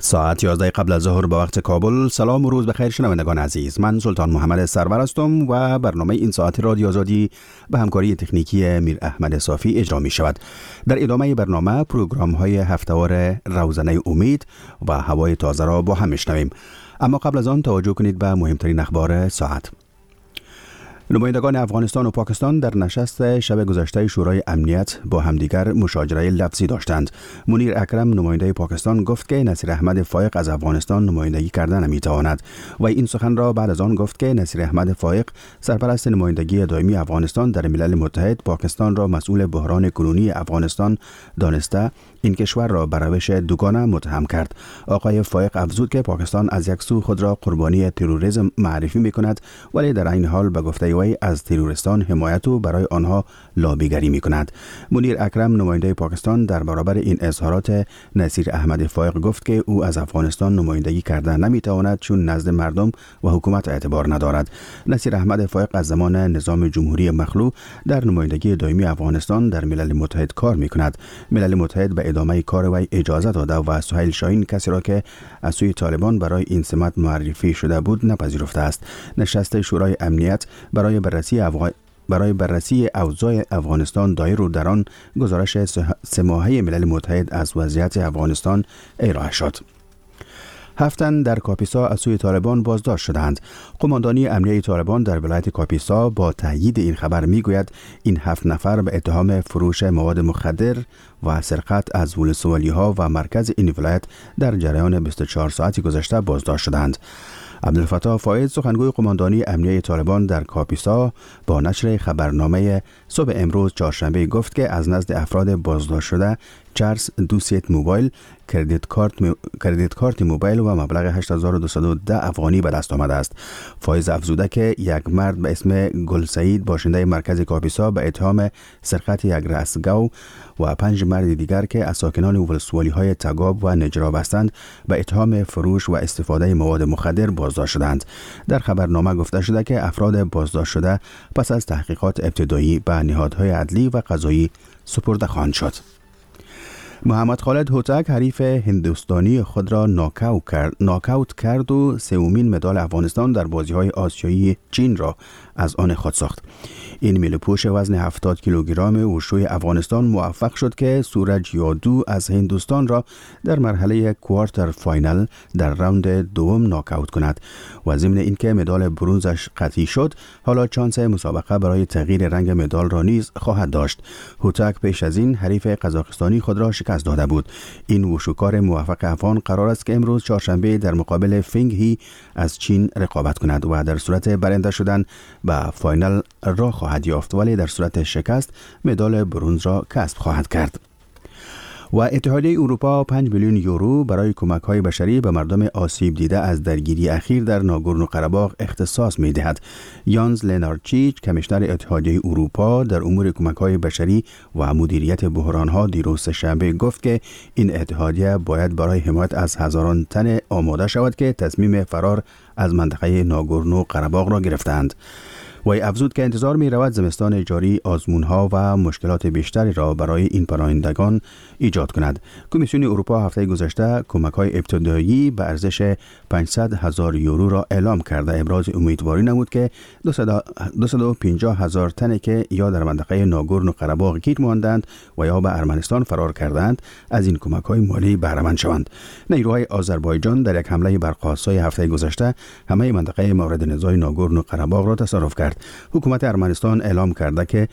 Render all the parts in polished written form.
ساعت 11 قبل از ظهر به وقت کابل. سلام و روز بخیر شنوندگان عزیز. من سلطان محمد سرور هستم و برنامه این ساعت رادیو آزادی به همکاری تکنیکی میر احمد صافی اجرا می شود. در ادامه برنامه پروگرام های هفته‌وار روزنه امید و هوای تازه را با هم میشنویم. اما قبل از آن توجه کنید به مهمترین اخبار ساعت. نمایندگان افغانستان و پاکستان در نشست شب گذشته شورای امنیت با همدیگر مشاجره لفظی داشتند. منیر اکرم نماینده پاکستان گفت که نصیر احمد فایق از افغانستان نمایندگی کردن نمیتواند و این سخن را بعد از آن گفت که نصیر احمد فایق سرپرست نمایندگی دائمی افغانستان در ملل متحد پاکستان را مسئول بحران کنونی افغانستان دانسته این کشور را بر روش دوگانه متهم کرد. آقای فایق افزود که پاکستان از یک سو خود را قربانی تروریسم معرفی می‌کند ولی در این حال به گفته وی از تروریستان حمایت و برای آنها لابیگری می‌کند. منیر اکرم نماینده پاکستان در برابر این اظهارات نصیر احمد فایق گفت که او از افغانستان نمایندگی کردن نمی‌تواند چون نزد مردم و حکومت اعتبار ندارد. نصیر احمد فایق از زمان نظام جمهوری مخلوع در نمایندگی دائمی افغانستان در ملل متحد کار می‌کند. ملل متحد به ادامه کار وی اجازه داده و سهیل شاهین کسی را که از سوی طالبان برای این سمت معرفی شده بود نپذیرفته است. نشست شورای امنیت برای بررسی اوضاع افغانستان دایر و در آن گزارش 3 ماهه ملل متحد از وضعیت افغانستان ارائه شد. 7 تن در کاپیسا از سوی طالبان بازداشت شدند. قماندانی امنیه طالبان در ولایت کاپیسا با تایید این خبر میگوید این 7 نفر به اتهام فروش مواد مخدر و سرقت از ولسوالی‌ها و مرکز این ولایت در جریان 24 ساعتی گذشته بازداشت شدند. عبدالفتاح فایز سخنگوی قماندانی امنیه طالبان در کاپیسا با نشر خبرنامه صبح امروز چهارشنبه گفت که از نزد افراد بازداشت شده چرس 2 سیت موبایل، کردیت کارت موبایل و مبلغ 8210 افغانی به دست آمده است. فایز افزوده که یک مرد به اسم گل سعید باشنده مرکز کاپیسا به اتهام سرقت یک رستگو و 5 مرد دیگر که از ساکنان ولسوالی‌های تگاب و نجراب هستند به اتهام فروش و استفاده مواد مخدر بازداشت شدند. در خبرنامه گفته شده که افراد بازداشت شده پس از تحقیقات ابتدایی به نهادهای عدلی و قضایی سپرده خواهند شد. محمد خالد هوتک حریف هندوستانی خود را ناکاوت کرد و 3مین مدال افغانستان در بازی‌های آسیایی چین را از آن خود ساخت. این میله‌پوش وزن 70 کیلوگرم وشوی افغانستان موفق شد که سورج یادو از هندوستان را در مرحله کوارتر فاینال در راوند دوم ناکاوت کند و ضمن اینکه مدال برنزش قطعی شد حالا چانس مسابقه برای تغییر رنگ مدال را نیز خواهد داشت. هوتک پیش از این حریف قزاقستانی خود را شکست داده بود. این وشوکار موفق افغان قرار است که امروز چهارشنبه در مقابل فنگ هی از چین رقابت کند و در صورت برنده شدن به فاینال را خواهد یافت ولی در صورت شکست مدال برنز را کسب خواهد کرد. و اتحادیه اروپا 5 میلیون یورو برای کمک‌های بشری به مردم آسیب دیده از درگیری اخیر در ناگورنو قره‌باغ اختصاص می‌دهد. یانز لنارچیچ کمیشنر اتحادیه اروپا در امور کمک‌های بشری و مدیریت بحران‌ها دیروز شنبه گفت که این اتحادیه باید برای حمایت از هزاران تن آماده شود که تصمیم فرار از منطقه ناگورنو قره‌باغ را گرفتند. وی افزود که انتظار می رود زمستان جاری آزمون‌ها و مشکلات بیشتری را برای این پناهندگان ایجاد کند. کمیسیون اروپا هفته گذشته کمک‌های ابتدایی به ارزش 500,000 یورو را اعلام کرده ابراز امیدواری نمود که 250,000 تن که یا در منطقه ناگورنو قره‌باغ گیر ماندند و یا به ارمنستان فرار کردند از این کمک‌های مالی بهره مند شوند. نیروهای آذربایجان در یک حمله برق‌آسای هفته گذشته همه منطقه مورد نزاع ناگورنو قره‌باغ را تصرف کرد. حکومت ارمنستان اعلام کرده که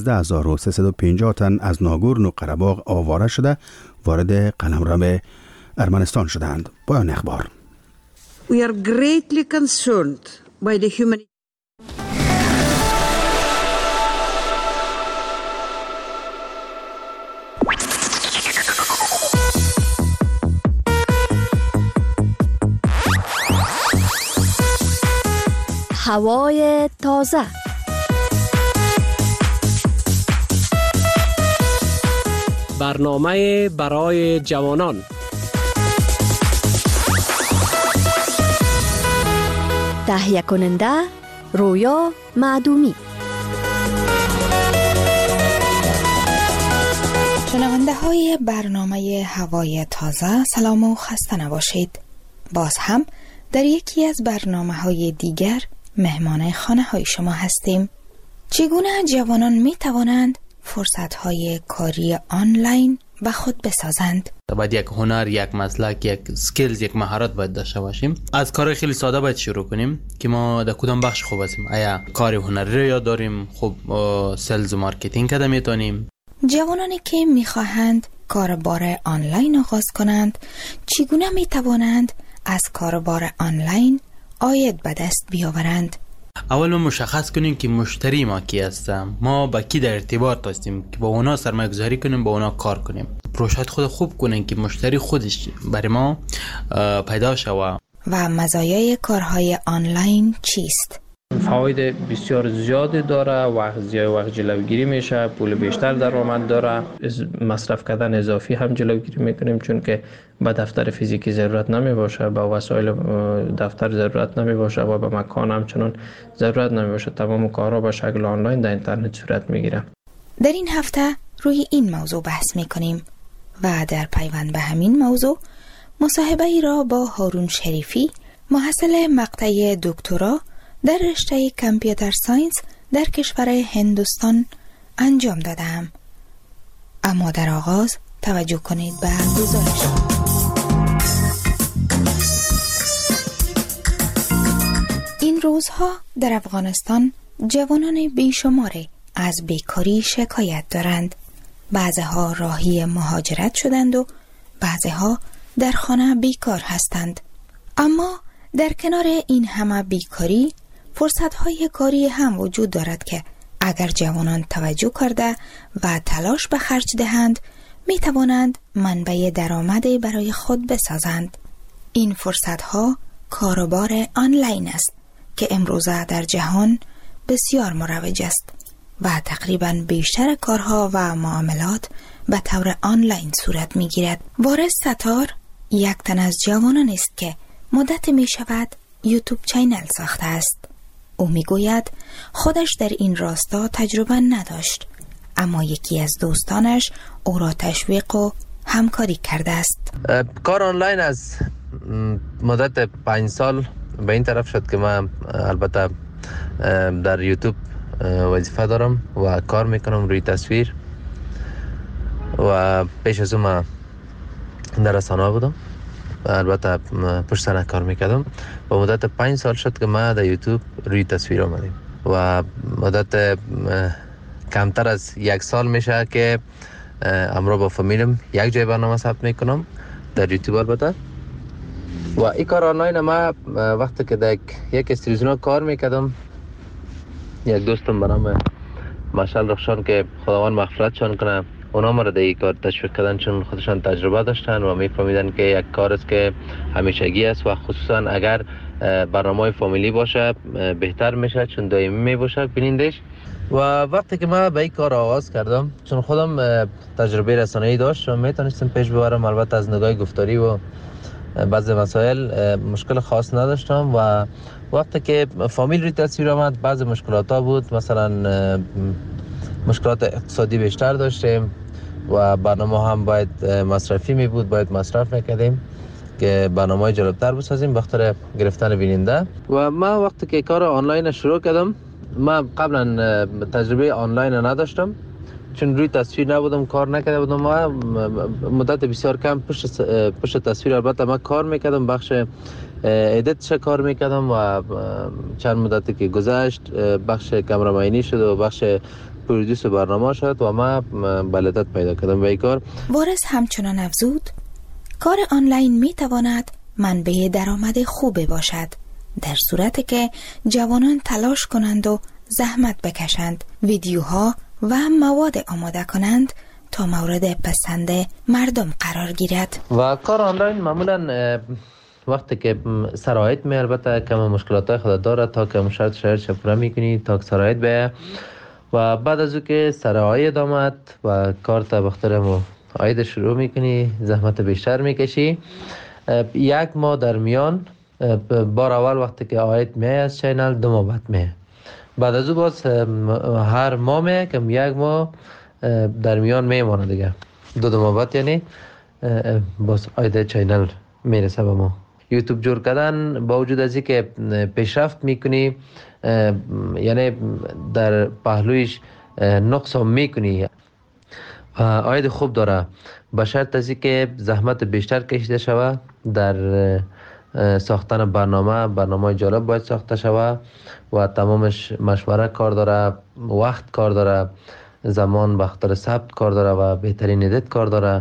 13,350 تن از ناگورنو قره‌باغ آواره شده وارد قلمرو ارمنستان شدند. پایان اخبار. We are greatly concerned by the human هوای تازه. برنامه برای جوانان. تهیه کننده رویا معدومی. شنونده های شنوندگان برنامه هوای تازه، سلام و خسته نباشید. باز هم در یکی از برنامه‌های دیگر مهمان خانه‌های شما هستیم. چگونه جوانان می توانند فرصت‌های کاری آنلاین به خود بسازند؟ باید یک هنر، یک مسلک، یک سکیلز، یک مهارت باید داشته باشیم. از کار خیلی ساده باید شروع کنیم که ما در کدام بخش خوب هستیم. آیا کار هنری رو یاد داریم؟ خب سلز و مارکتینگ کده میتونیم. جوانانی که میخواهند کاربار آنلاین آغاز کنند، چگونه می توانند از کاربار آنلاین عاید به دست بیاورند؟ اول ما مشخص کنیم که مشتری ما کی هست، ما با کی در ارتباط هستیم که با اونا سرمایه گذاری کنیم، با اونا کار کنیم. پروژه خود خوب کنیم که مشتری خودش برای ما پیدا شود. و مزایای کارهای آنلاین چیست؟ فواید بسیار زیادی داره. وقت جلوگیری میشه، پول بیشتر درآمد داره، مصرف کردن اضافی هم جلوگیری میکنیم، چون که به دفتر فیزیکی ضرورت نمی باشه، به وسایل دفتر ضرورت نمی باشه و به مکان همچنان ضرورت نمی باشه. تمام کارها به شکل آنلاین در اینترنت صورت میگیره. در این هفته روی این موضوع بحث میکنیم و در پیوند به همین موضوع مصاحبه ای را با هارون شریفی، محصل مقطع دکترا در رشته کامپیوتر ساینس در کشور هندوستان انجام دادم. اما در آغاز توجه کنید به گزارش. این روزها در افغانستان جوانان بیشماری از بیکاری شکایت دارند. بعضها راهی مهاجرت شدند و بعضها در خانه بیکار هستند. اما در کنار این همه بیکاری، فرصت‌های کاری هم وجود دارد که اگر جوانان توجه کرده و تلاش به خرج دهند، می توانند منبع درآمدی برای خود بسازند. این فرصت‌ها کاروبار آنلاین است که امروزه در جهان بسیار مروج است و تقریباً بیشتر کارها و معاملات به طور آنلاین صورت می گیرد. وارث ستار یک تن از جوانان است که مدت می شود یوتیوب چینل ساخته است. او می گوید خودش در این راستا تجربه نداشت، اما یکی از دوستانش او را تشویق و همکاری کرده است. کار آنلاین از مدت 5 سال به این طرف شد که من البته در یوتیوب وظیفه دارم و کار میکنم روی تصویر و پیش از اون من در رسانه بودم و البته پشت صحنه کار میکردم و مدت 5 سال شد که من در یوتیوب روی تصویر آمدیم و مدت کمتر از 1 سال میشه که همراه با فامیلم یک جای برنامه ثبت میکنم در یوتیوب. البته و این کار آنلاین ما وقتی که در یک استریزیون کار میکردم، یک دوستم به نام مشعل رخشان که خداوند مغفرتشان کنه، اونا ما را در این کار تشویق کردن چون خودشان تجربه داشتن و میفهمیدن که یک کار است که همیشگی است و خصوصا اگر برنامه فامیلی باشه بهتر میشه چون دائمی میباشه بینندش. و وقتی که من به این کار آغاز کردم، چون خودم تجربه رسانه‌ای داشت و میتونستم پیش ببرم، البته از نگاه گفتاری و بعضی مسائل مشکل خاص نداشتم و وقتی که فامیل روی تصویر آمد بعضی مشکلات ها بود، مثلا مشکلات اقتصادی بیشتر داشتیم و برنامه هم باید مصرفی می بود، باید مصرف میکردیم که برنامه جالبتر بسازیم بخاطر گرفتن بیننده. و من وقتی که کار آنلاین شروع کردم، من قبلا تجربه آنلاین نداشتم چون روی تصویر نبودم، کار نکرده بودم. ما مدت بسیار کم پشت تصویر البته من کار میکردم، بخش ادیتش کار میکردم و چند مدتی که گذشت بخش کامرامانی شد و بخش پرودوس برنامه شد و من بلدت پیدا کردم به این کار. وارث همچنان افزود کار آنلاین میتواند منبع درآمد خوبی باشد در صورتی که جوانان تلاش کنند و زحمت بکشند، ویدیوها و مواد آماده کنند تا مورد پسند مردم قرار گیرد. و کار آنلاین معمولا وقتی که سرایت می البته کم مشکلات خود داره تا که شرط پورا میکنی تا که سرایت به و بعد از او که سرایت آمد و کار تا بخاطر عاید شروع میکنی، زحمت بیشتر میکشی. 1 ماه در میان بار اول وقتی که عاید می از چینل 2 ماه بعد می، بعد از او باز هر ماه می کم 1 ماه در میان میمانه دیگه دو ماه بعد یعنی باز آیده چینل میرسه به ما. یوتیوب جور کردن با وجود از اینکه پیشرفت میکنی، یعنی در پهلویش نقص هم میکنی، آید خوب داره به شرط از اینکه زحمت بیشتر کشیده شوه در ساختن برنامه جالب باید ساخته شوه و تمامش مشوره کار داره، وقت کار داره، زمان به خاطر ثبت کار داره و بهترین ادیت کار داره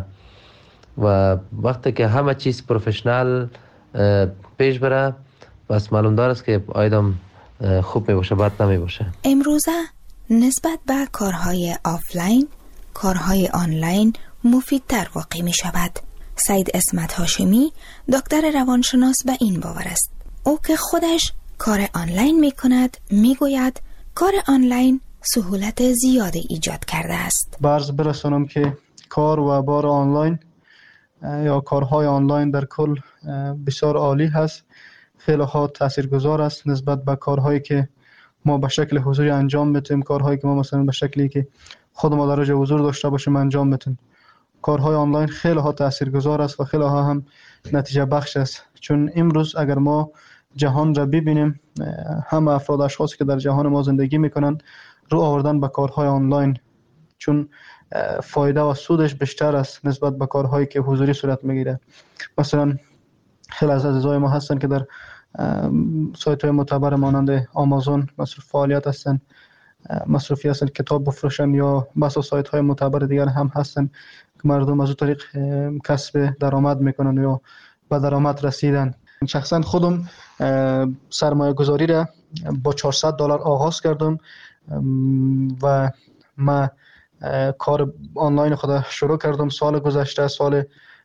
و وقتی که همه چیز پروفشنال پیش بره بس معلوم داره است که آیدم خوب می باشه، بد نمی باشه. امروزه نسبت به کارهای آفلاین کارهای آنلاین مفیدتر واقع می شود. سید اسمت هاشمی دکتر روانشناس به این باور است. او که خودش کار آنلاین می کند می گوید کار آنلاین سهولت زیادی ایجاد کرده است. برز برسانم که کار و بار آنلاین یا کارهای آنلاین در کل بسیار عالی هست، خیلی ها تاثیرگذار است نسبت به کارهایی که ما به شکل حضوری انجام میتیم، کارهایی که ما مثلا به شکلی که خود ما درجه حضور داشته باشیم انجام میتیم. کارهای آنلاین خیلی ها تاثیرگذار است و خیلی ها هم نتیجه بخش است، چون امروز اگر ما جهان را ببینیم، همه افراد اشخاصی که در جهان ما زندگی میکنن رو آوردن به کارهای آنلاین، چون فایده و سودش بیشتر است نسبت به کارهایی که حضوری صورت میگیره. مثلا خیلی از عزیزای ما هستن که در سایت های معتبر مانند آمازون مصروف فعالیت هستن، مصروفی هستن کتاب بفروشن، یا بسا سایت های معتبر دیگر هم هستن که مردم از اون طریق کسب درآمد میکنن یا به درآمد رسیدن. شخصا خودم سرمایه گذاری را با $400 آغاز کردم و ما کار آنلاین خود شروع کردم سال گذشته، سال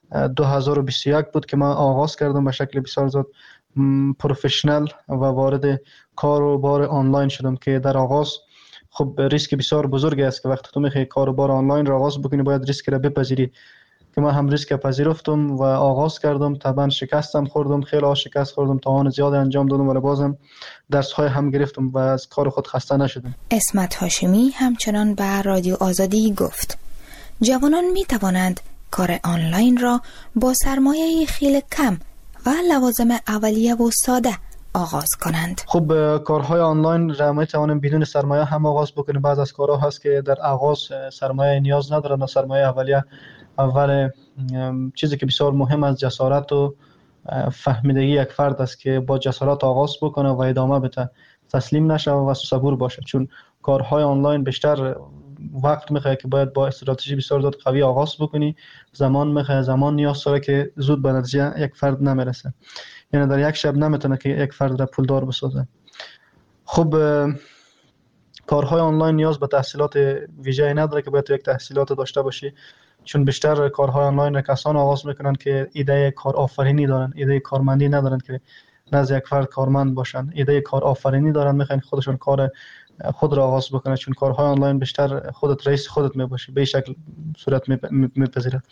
2021 بود که من آغاز کردم به شکل بسیار زیاد پروفشنال و وارد کار و بار آنلاین شدم که در آغاز خب ریسک بسیار بزرگی است که وقتی تو میخوای کار و بار آنلاین را آغاز بکنی باید ریسک را بپذیری، که من هم ریسک پذیرفتم و آغاز کردم. طبعا شکستم خوردم، خیلی شکست خوردم، توان زیاد انجام دادم ولی بازم درس های هم گرفتم و از کار خود خسته نشدم. اسمت هاشمی همچنان به رادیو آزادی گفت جوانان می توانند کار آنلاین را با سرمایه خیلی کم و لوازم اولیه و ساده آغاز کنند. خب کارهای آنلاین را می توانیم بدون سرمایه هم آغاز بکنیم. بعض از کارها هست که در آغاز سرمایه نیاز ندارن، سرمایه اولیه اول چیزی که بسیار مهم است جسارت و فهمیدگی یک فرد است که با جسارت آغاز بکنه و ادامه بده، تسلیم نشه و صبور باشه، چون کارهای آنلاین بیشتر وقت میخواد که باید با استراتژی بسیار زیاد قوی آغاز بکنی، زمان میخواد، زمان نیاز داره که زود به نتیجه یک فرد نمیرسه، یعنی در یک شب نمیتونه که یک فرد را پولدار بسازه. خب کارهای آنلاین نیاز به تحصیلات ویژه‌ای نداره که باید یک تحصیلات داشته باشی، چون بیشتر کارهای آنلاین را کسان آغاز میکنن که ایده کار آفرینی دارن، ایده کارمندی ندارن که نزد یک فرد کارمند باشن، ایده کار آفرینی دارن، میخوان خودشون کار خود را آغاز بکنن، چون کارهای آنلاین بیشتر خودت رئیس خودت میباشی، به شکل صورت میپذیره.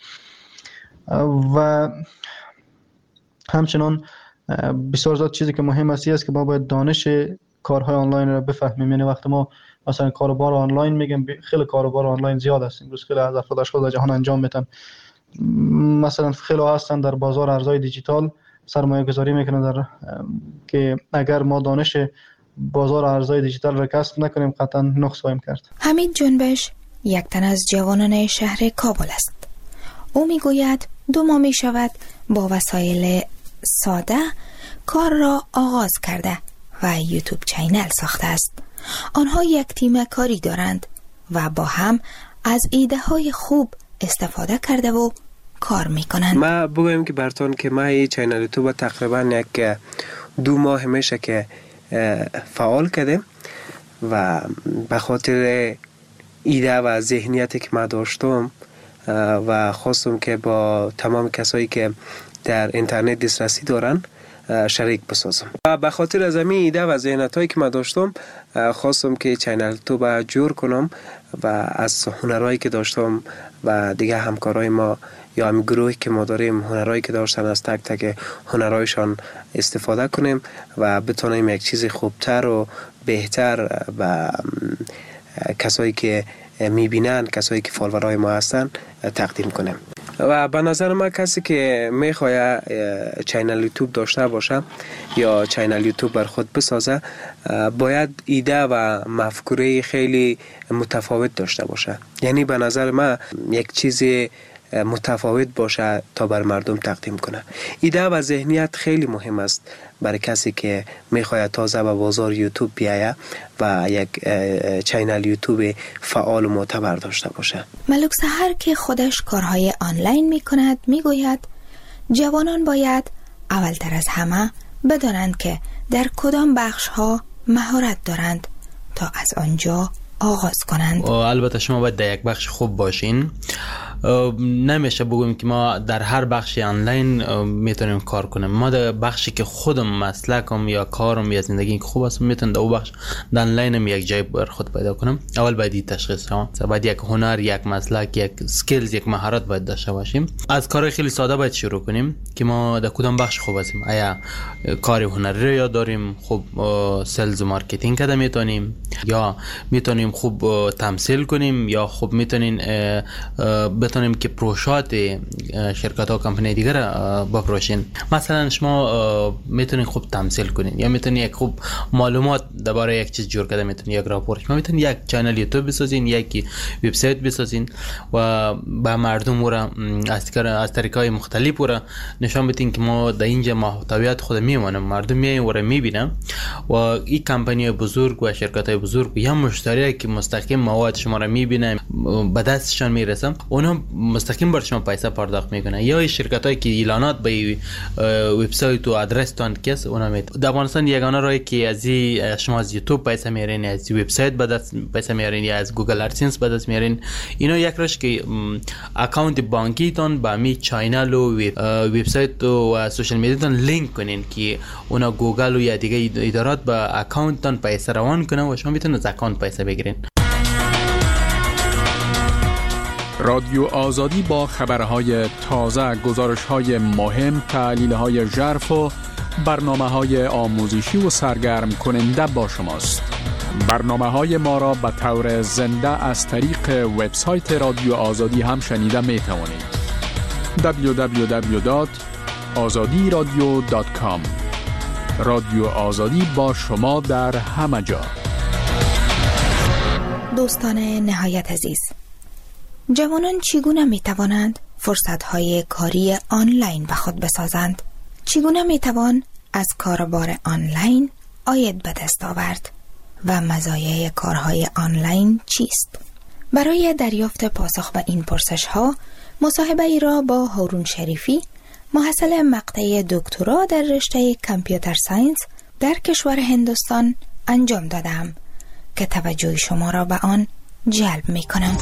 و همچنان بسیار زیاد چیزی که مهم است که ما باید دانش کارهای آنلاین را بفهمیم. یعنی وقتی ما مثلا کاروبار آنلاین میگم، خیلی کاروبار آنلاین زیاد است امروز، خیلی از افراد اشخاص در جهان انجام میدن. مثلا خیلی هستن در بازار ارزهای دیجیتال سرمایه گذاری میکنن در که اگر ما دانش بازار ارزهای دیجیتال را کسب نکنیم قطعا نقص خواهیم کرد. حمید جنبش یک تن از جوانان شهر کابل است. او میگوید 2 ماه می شود با وسایل ساده کار را آغاز کرده و یوتیوب چینل ساخته است. آنها یک تیم کاری دارند و با هم از ایده های خوب استفاده کرده و کار میکنند. ما بگویم که براتون که ما این چینل یوتیوب تقریبا یک 2 ماه میشه که فعال کردیم و به خاطر ایده و ذهنیتی که ما داشتم و خواستم که با تمام کسایی که در اینترنت دسترسی دارن شریک بسازم و به خاطر از همین ایده و ذهنیتایی که ما داشتم خواستم که چینل یوتیوب جور کنم و از هنرهایی که داشتم و دیگه همکارای ما یا هم گروهی که ما داریم هنرهایی که داشتن از تک تک هنرهایشان استفاده کنیم و بتونیم یک چیز خوبتر و بهتر و کسایی که میبینن، کسایی که فالوورای ما هستن تقدیم کنیم. و به نظر من کسی که میخواد چینل یوتیوب داشته باشه یا چینل یوتیوب بر خود بسازه باید ایده و مفکوره خیلی متفاوت داشته باشه. یعنی به نظر من یک چیز متفاوت باشه تا بر مردم تقدیم کنه. ایده و ذهنیت خیلی مهم است برای کسی که میخواد تازه به بازار یوتیوب بیایه و یک چینل یوتیوب فعال و معتبر داشته باشه. ملک سحر که خودش کارهای آنلاین میکند میگوید جوانان باید اولتر از همه بدانند که در کدام بخشها مهارت دارند تا از آنجا آغاز کنند. البته شما باید در یک بخش خوب باشین. نمیشه بگویم که ما در هر بخش آنلاین میتونیم کار کنیم. ما در بخشی که خودم مسلکم یا کارم یا زندگی که خوب است میتونم در اون بخش در آنلاینم یک جای بر خود پیدا کنم. اول باید تشخیص کنم. باید یک هنر، یک مسلک، یک سکیلز، یک مهارت باید داشته باشیم. از کار خیلی ساده باید شروع کنیم که ما در کدام بخش خوب هستیم. آیا کار هنری رو یاد داریم، خوب سلز و مارکتینگ کده میتونیم، یا میتونیم خوب تمثیل کنیم، یا خوب میتونیم بتونیم که پروژات شرکت ها و کمپانی دیگر بپروشین. مثلا شما میتونین خوب تمثیل کنین یا میتونین یک خوب معلومات درباره یک چیز جور کرده میتونین یک راپورت، شما میتونین یک چنل یوتیوب بسازین، یک وبسایت بسازین و به مردم را از طریقای مختلف را نشان بدین که ما در اینجا محتویات خود میمونم، مردم میاین و را میبینن و این کمپانی بزرگ و شرکت های بزرگ یا مشتری که مستقیم مواد شما را میبینن به دستشان میرسن، اونا مستقیم بر شما پیسه پرداخت میکنن. یا شرکتایی که اعلانات به وبسایت و آدرس تان کس اونا در افغانستان یگانه راهی که از شما از یوتیوب پیسه میارین، از وبسایت به دست پیسه میارین یا از گوگل ادسنس به دست میارین. اینا یک راهش که اکانت بانکی تان با می چینل و وبسایت و سوشال میدیا تان لینک کنین که اونا گوگل و یا دیگه ادارات به اکانت تان پیسه روان کنن و شما میتونید از اکانت پیسه بگیرین. رادیو آزادی با خبرهای تازه، گزارش‌های مهم، تحلیل‌های ژرف و برنامه‌های آموزشی و سرگرم کننده با شماست. برنامه‌های ما را به طور زنده از طریق وبسایت رادیو آزادی هم شنیده می‌توانید. www.azadiradio.com. رادیو آزادی با شما در همه جا. دوستان نهایت عزیز، جوانان چگونه می توانند فرصت‌های کاری آنلاین به خود بسازند؟ چگونه می توان از کاربار آنلاین عاید به دست آورد و مزایای کارهای آنلاین چیست؟ برای دریافت پاسخ به این پرسش‌ها مصاحبه ای را با هارون شریفی، محصل مقطع دکترا در رشته کامپیوتر ساینس در کشور هندوستان انجام دادم که توجه شما را به آن جلب می کنم.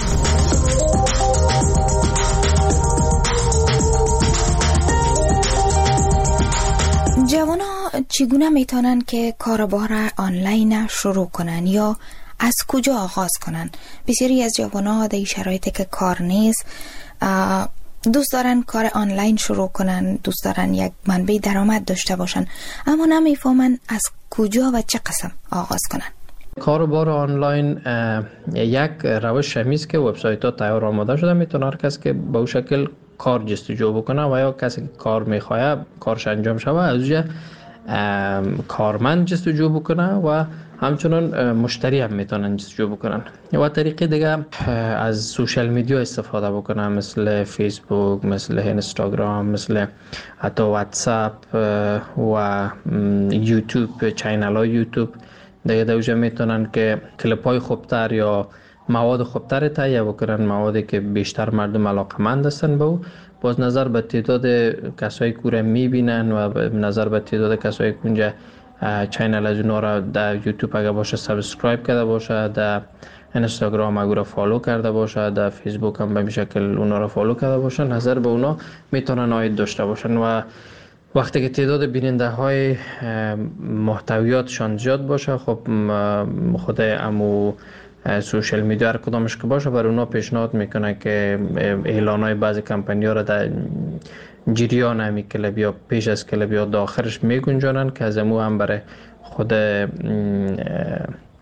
جوانا چگونه میتونن که کاربار آنلاین شروع کنن یا از کجا آغاز کنن؟ بسیاری از جوانا در شرایطی که کار نیست دوست دارن کار آنلاین شروع کنن، دوست دارن یک منبع درآمد داشته باشن، اما نمیفهمن از کجا و چه قسم آغاز کنن. کاربار آنلاین یک روش همیست که وبسایت ها تیار آماده شده، میتونه هر کس که به اون شکل کار جستجو بکنه و یا کسی که کار میخواه کارش انجام شود از اونجا کارمند جستجو بکنه و همچنان مشتری هم میتونن جستجو بکنن. و طریقه دیگه از سوشال میدیا استفاده بکنن، مثل فیسبوک، مثل اینستاگرام، مثل حتی واتساپ و یوتیوب، چینل های یوتیوب. دیگه دوجه میتونن که کلیپ های خوبتر یا مواد خوبتر تهیه بکنن، موادی که بیشتر مردم علاقمند هستن به او. باز نظر به تعداد کسایی که رو میبینن و نظر به تعداد کسایی که اونجا چینل از اونا را در یوتیوب اگه باشه سابسکرایب کرده باشه، در اینستاگرام اگه را فالو کرده باشه، در فیسبوک هم به شکل اونا را فالو کرده باشه، نظر به اونا میتونن عاید داشته باشن. و وقتی که تعداد بیننده های محتویاتشان زیاد باشه، خب خود امو سوشال میدیا هر کدامش که باشه بر اونا پیشنهاد میکنه که اعلان های بعضی کمپانی ها را در جریان همی کلب یا پیش از کلب یا داخلش میگنجانن که از امو هم برای خود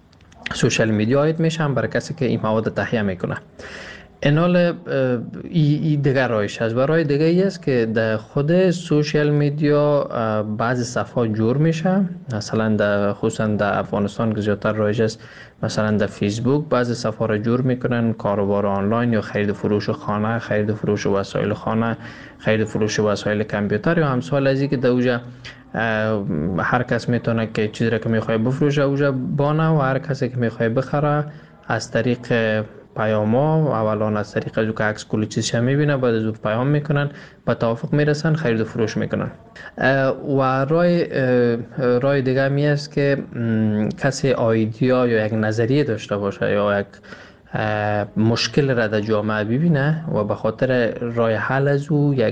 سوشال میدیا عاید میشن برای کسی که این مواد تهیه میکنه. اینال این دیگر رایش هست. و رای دیگه ای است که در خود سوشال میدیا بعضی صفحات جور میشه، مثلا در خصوصا در افغانستان که زیادتر رایج است، مثلا در فیسبوک بعضی صفحه را جور میکنن، کاروبار آنلاین یا خرید فروش خانه، خرید فروش وسایل خانه، خرید فروش وسایل کامپیوتر یا همسال از این که در اوجا هر کس میتونه که چیزی را که میخواد بفروشه اوجا بانه و هر کسی که میخواد بخره از طریق پیاما، اولا از طریق از که عکس کلی چیزش میبینه، بعد از اون پیام میکنن، با توافق میرسن، خرید و فروش میکنن. و رای دیگه می است که کسی ایده یا یک نظریه داشته باشه یا یک مشکل را در جامعه ببینه و به خاطر رای حل از او یک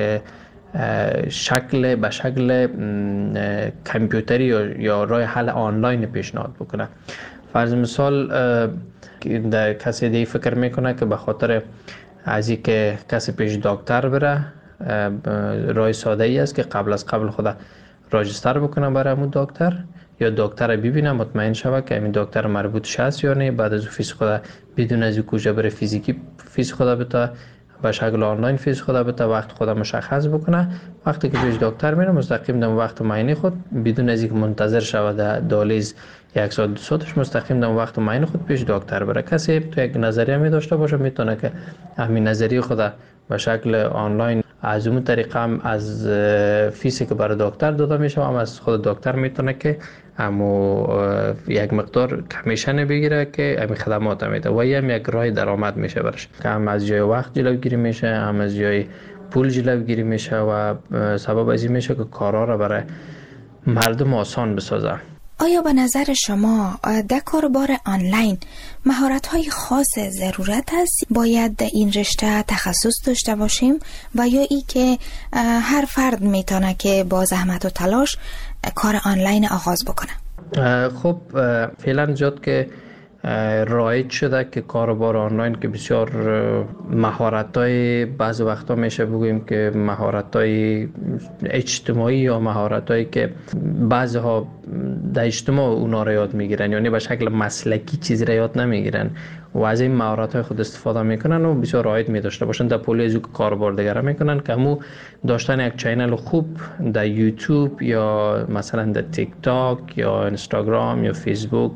به شکل کامپیوتری یا رای حل آنلاین پیشنهاد بکنه. فرض مثال در کسی دیگه فکر میکنه که به خاطر از این که کسی پیش دکتر بره، رای ساده ای است که قبل خود راجستر بکنه برای همون دکتر، یا دکتر ببینه مطمئن شوه که همین دکتر مربوطش هست یا نه، بعد از فیس خود بدون از کجا بره فیزیکی فیس خود بده به شکل آنلاین فیس خود بده، وقت خود مشخص بکنه. وقتی که پیش دکتر میره مستقیم در وقت معاینه خود بدون از اینکه منتظر شوه در دالیز 1 ساعت 2 ساعتش مستقیم در وقت معاینه خود پیش دکتر بره. کسی تو یک نظریه می داشته باشه میتونه که همین نظریه خود به شکل آنلاین از اون طریقه هم از فیسی که برای دکتر داده میشه هم از خود دکتر میتونه که همو یک مقدار کمیشن بگیره که همین خدمات میده و هم یک راه درآمد میشه برش، که هم از جای وقت جلوگیری میشه، هم از جای پول جلوگیری میشه و سبب از این میشه که کارا را برای مردم آسان بسازه. آیا به نظر شما در کاربار آنلاین مهارت‌های خاص ضرورت است؟ باید در این رشته تخصص داشته باشیم و یا ای که هر فرد میتونه که با زحمت و تلاش کار آنلاین آغاز بکنه؟ خب فعلا زیاد که رایج شده که کاربار آنلاین که بسیار مهارت‌های بعض وقتا میشه بگوییم که مهارت‌های اجتماعی یا مهارت‌هایی که بعضها در اجتماع اونا را یاد میگیرن، یعنی به شکل مسلکی چیزی را یاد نمیگیرن و از این مهارت‌های خود استفاده میکنن و بسیار رایج می داشته باشن در پولی از کاربار دیگر میکنن که همو داشتن یک چینل خوب در یوتیوب یا مثلا در تیک تاک یا اینستاگرام یا فیسبوک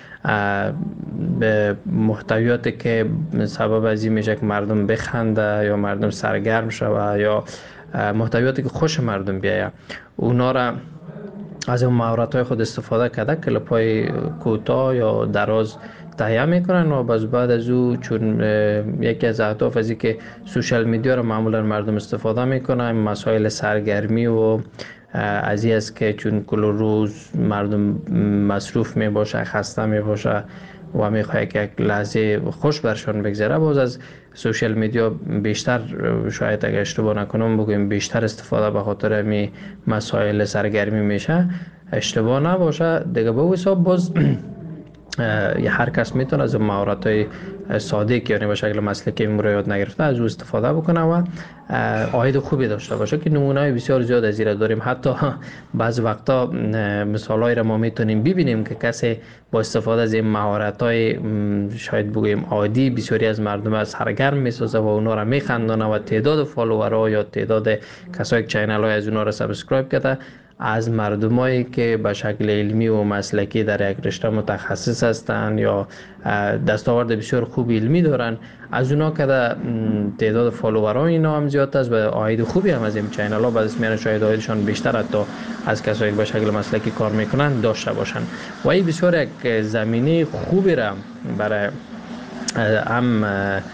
به محتویاتی که سبب از این میشه که مردم بخنده یا مردم سرگرم شوه یا محتویاتی که خوش مردم بیایه، اونا را از اون مهارت‌های خود استفاده کرده کلیپ‌های کوتاه یا دراز تهیه میکنن و بعد از او چون یکی از اهداف از این که سوشال میدیا را معمولا مردم استفاده میکنن، مسائل سرگرمی و از این است که چون کل روز مردم مصروف می باشه، خسته می باشه و می خواهد که یک لحظه خوش برشان بگذره، باز از سوشال میدیا بیشتر، شاید اگر اشتباه نکنم بگویم بیشتر استفاده به خاطر می مسائل سرگرمی میشه، اشتباه نباشه دیگه. به حساب باز هر کس میتونه از مهارت‌های ساده که یعنی به شکل مسلکی یاد نگرفته از او استفاده بکنه و عاید خوبی داشته باشه که نمونه‌های بسیار زیاد از این داریم. حتی بعض وقتا مثالایی را ما میتونیم ببینیم که کسی با استفاده از این مهارت‌های شاید بگوییم عادی بسیاری از مردم از سرگرم میسازه و اونا را میخندانه و تعداد فالوورها یا تعداد کسایی که چینل‌های از اونا را سابسکرایب کرده از مردمایی که به شکل علمی و مسلکی در یک رشته متخصص هستند یا دستاورد بسیار خوب علمی دارن، از اونا که تعداد فالوورها اینا هم زیاد است و عاید خوبی هم از این چینل ها بعد از میان شاید عایدشان بیشتر حتی از کسایی که به شکل مسلکی کار میکنن داشته باشن و این بسیار یک زمینه خوبی را برای هم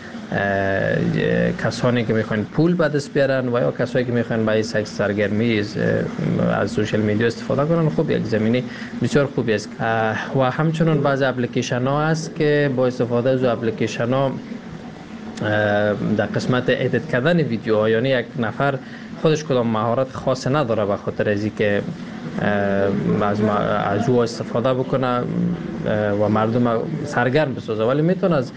کسانی که میخوان پول به دست بیارن و یا کسایی که میخوان برای سرگرمی از سوشال میدیا استفاده کنن، خب یک زمینه بسیار خوبی است. و همچنین بعضی اپلیکیشن ها هست که با استفاده از اپلیکیشن ها در قسمت ادیت کردن ویدیوها، یعنی یک نفر خودش کدام مهارت خاص نداره به خاطر از اینکه از او استفاده بکنه و مردم سرگرم بسازه، ولی میتونه از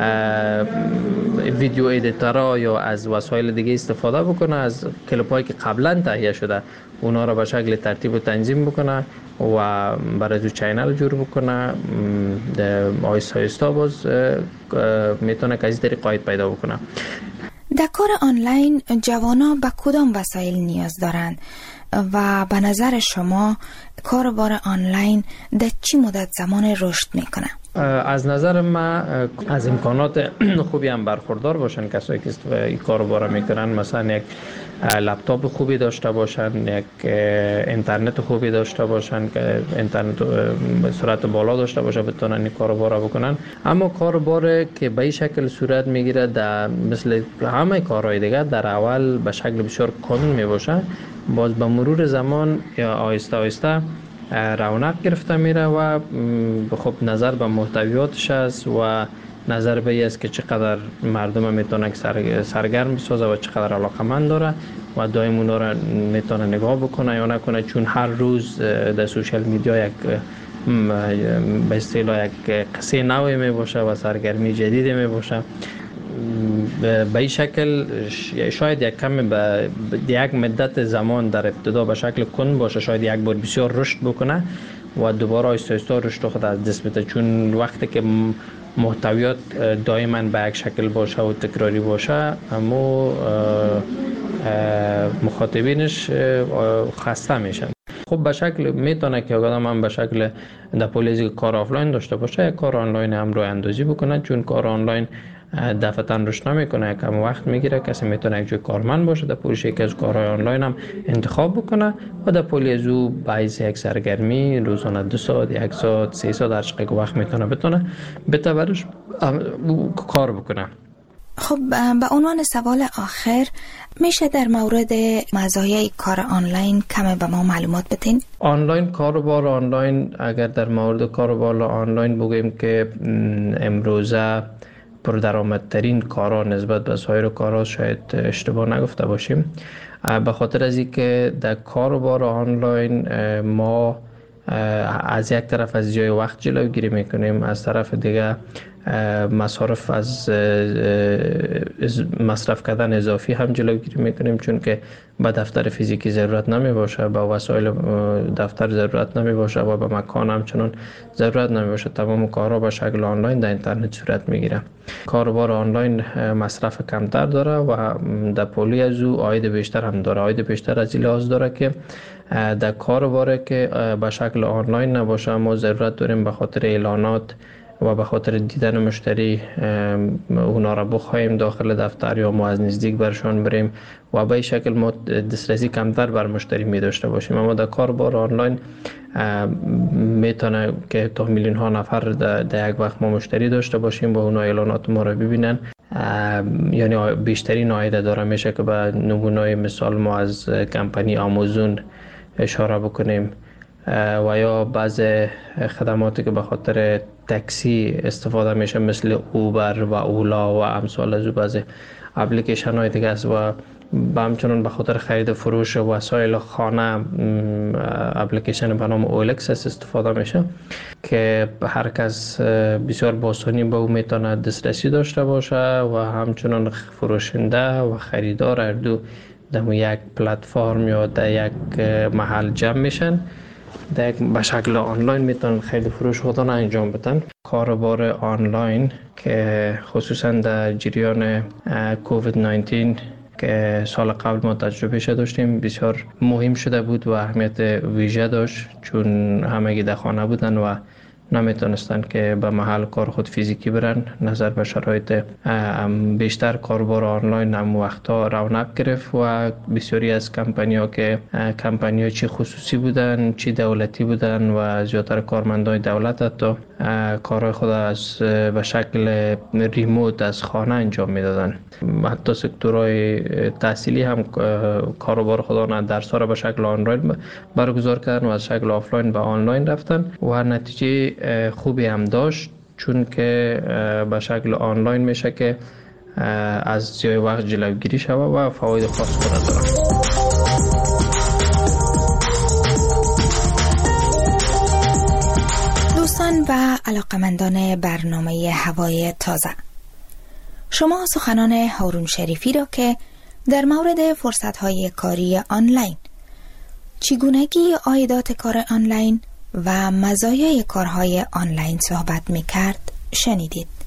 ویدیو ادیتورها یا از وسایل دیگه استفاده بکنه، از کلیپ‌هایی که قبلا تهیه شده اونا را به شکل ترتیب و تنظیم بکنه و برای تو چینل جور بکنه. آیسته آیسته باز میتونه که از طریق قاید پیدا بکنه. در کار آنلاین جوانا به کدام وسایل نیاز دارند و به نظر شما کاربار آنلاین در چی مدت زمان رشد میکنه؟ از نظر من از امکانات خوبی هم برخوردار باشن کسایی که این کارو میکنن، مثلا یک لپتاپ خوبی داشته باشن، یک اینترنت خوبی داشته باشن که اینترنت سرعت بالا داشته باشه بتونن این کارو بکنن. اما کاربار که به این شکل صورت میگیره در مثل همه کارهای دیگه در اول به شکل بسیار کند میباشه، باز به مرور زمان یا آیسته آیسته رونق گرفته میره و خب نظر به محتویاتش است و نظر به این است که چقدر مردم میتونه سرگرم بسازه و چقدر علاقمند داره و دائم اونا را میتونه نگاه بکنه یا نکنه، چون هر روز در سوشال میدیا یک به اصطلاح یک قصه نوی می باشه و سرگرمی جدیدی می باشه. به این شکل شاید یک کم به یک مدت زمان در ابتدا به شکل کند باشه، شاید یک بار بسیار رشد بکنه و دوباره آیسته آیسته رشد خود از دست بده، چون وقتی که محتویات دائما به یک شکل باشه و تکراری باشه اما مخاطبینش خسته میشن. خب به شکل میتونه که آدم هم به شکل در پولیزی کار آفلاین داشته باشه، یک کار آنلاین هم رو اندازی بکنه، چون کار آنلاین دفعتاً رشد نمیکنه، کم وقت میگیره. کسی میتونه یک جای کارمند باشه در پولیش یکی از کارهای آنلاین هم انتخاب بکنه و در پولی از او باعث یک سرگرمی روزانه 2 ساعت 1 ساعت 3 ساعت هر چقدر وقت میتونه بتورش کار بکنه. خب به عنوان سوال آخر میشه در مورد مزایای کار آنلاین کم به ما معلومات بدین؟ کاروبار آنلاین، اگر در مورد کاروبار آنلاین بگویم که امروزه پردرآمدترین کارا نسبت به سایر کارا، شاید اشتباه نگفته باشیم، به خاطر از اینکه در کاروبار آنلاین ما از یک طرف از جای وقت جلوگیری میکنیم، از طرف دیگه مصارف از مصرف کردن اضافی هم جلوگیری میکنیم، چون که به دفتر فیزیکی ضرورت نمی باشه، به وسایل دفتر ضرورت نمی باشه و به مکان همچنان ضرورت نمی باشه. تمام کارها به شکل آنلاین در اینترنت صورت میگیره. کاروبار آنلاین مصرف کمتر داره و در پولی از او عاید بیشتر هم داره. عاید بیشتر از این لحاظ داره که در کاروباری که به شکل آنلاین نباشه ما ضرورت داریم به خاطر اعلانات و به خاطر دیدن مشتری اونا را بخوایم داخل دفتر یا ما از نزدیک برشان بریم و به این شکل ما دسترسی کمتر بر مشتری می داشته باشیم. اما در کاربار آنلاین میتونه که تا میلیون ها نفر در یک وقت ما مشتری داشته باشیم و اونا اعلانات ما را ببینن، یعنی بیشترین عاید داره. میشه که به نمونه مثال ما از کمپانی آمازون اشاره بکنیم و یا بعض خدماتی که به خاطر تاکسی استفاده میشه مثل اوبر و اولا و امثال از بعض اپلیکیشن های دیگه است و همچنان به خاطر خرید فروش وسایل خانه اپلیکیشن به نام اولکس استفاده میشه که هر کس بسیار با آسانی به او میتونه دسترسی داشته باشه و همچنان فروشنده و خریدار هر دو در یک پلتفرم یا در یک محل جمع میشن، به شکل آنلاین میتونن خیلی فروش خودان انجام بدن. کاروبار آنلاین که خصوصا در جریان کووید 19 که سال قبل ما تجربه داشتیم بسیار مهم شده بود و اهمیت ویژه داشت، چون همگی در خانه بودن و نمیتونستن که به محل کار خود فیزیکی برن. نظر به شرایط بیشتر کاربار آنلاین هم وقتا رونق گرفت و بسیاری از کمپانی‌ها که کمپانی‌ها چی خصوصی بودن چی دولتی بودن و زیادتر کارمندان دولت حتی کارهای خود از به شکل ریموت از خانه انجام میدادن. حتی سکتورهای تحصیلی هم کاروبار خودان درس‌ها را به شکل آنلاین برگزار کردن و از شکل آفلاین به آنلاین رفتن و نتیجه خوبی هم داشت، چون که به شکل آنلاین میشه که از جای وقت جلوگیری شود و فواید خاص خود داره. علاقمندان برنامه هوای تازه. شما سخنان هارون شریفی را که در مورد فرصت‌های کاری آنلاین، چگونگی عایدات کار آنلاین و مزایای کارهای آنلاین صحبت می‌کرد شنیدید.